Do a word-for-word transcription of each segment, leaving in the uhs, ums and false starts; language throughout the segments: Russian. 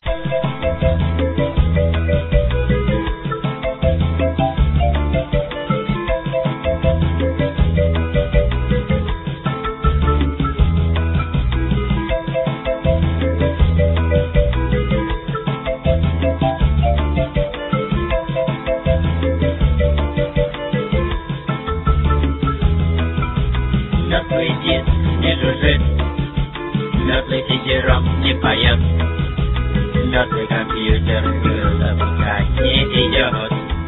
Мертвый диск не жужжит, мертвый сидером не поет, мертвый компьютер игру запускать не идет.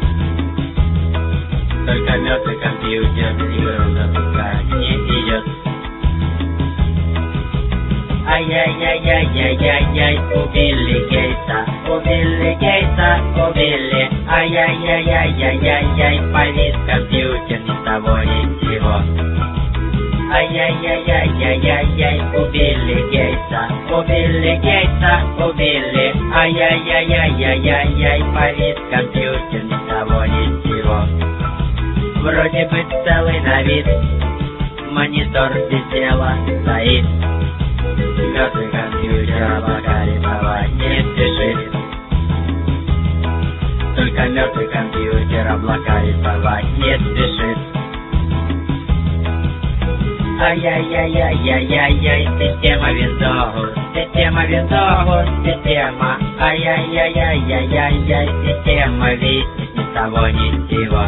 Только мертвый компьютер игру запускать не идет. Ай-яй-яй-яй-яй-яй-яй, убили Гейтса, убили Гейтса, убили. Ай-яй-яй-яй-яй-яй-яй, повис компьютер ни с того ни с сего. Ай-яй-яй-яй-яй-яй-яй, убили Гейтса, убили Гейтса, убили. Ай-яй-яй-яй-яй-яй-яй, повис компьютер ни с того ни с сего. Вроде бы целый на вид, монитор без дела стоит. Мертвый компьютер облака рисовать не спешит. Только мертвый компьютер облака рисовать не спешит. Ай-яй-яй-яй-яй-яй-яй, система Windows, система Windows, система. Ай-яй-яй-яй-яй-яй-яй, система виснет ни с того ни с сего.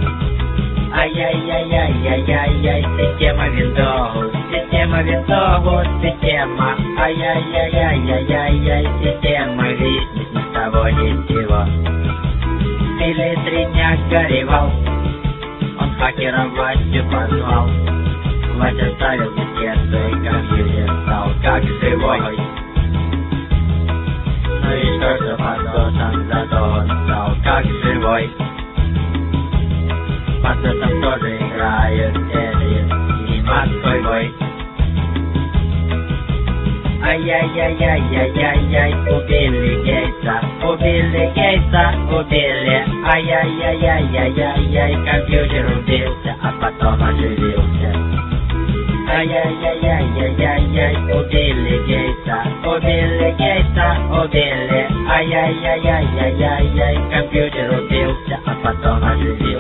Ай-яй-яй-яй-яй-яй-яй, система Windows, система Windows, система. Ай-яй-яй-яй-яй-яй-яй, система виснет ни с того ни с сего. Или три дня горевал, он хакера Васю позвал. Вася ставил дискету и компьютер стал как живой. Ну и что, что подсосом, зато он стал как живой. Подсосом тоже играют Тетрис и морской бой. Ай-яй-яй-яй-яй-яй-яй, убили Гейтса, убили Гейтса, убили. Ай-яй-яй-яй-яй-яй-яй, компьютер убился, а потом оживился. Ай-яй-яй-яй-яй-яй-яй, убили Гейтса, убили Гейтса, убили. Ай-яй-яй-яй-яй-яй-яй, компьютер убился, а потом оживился.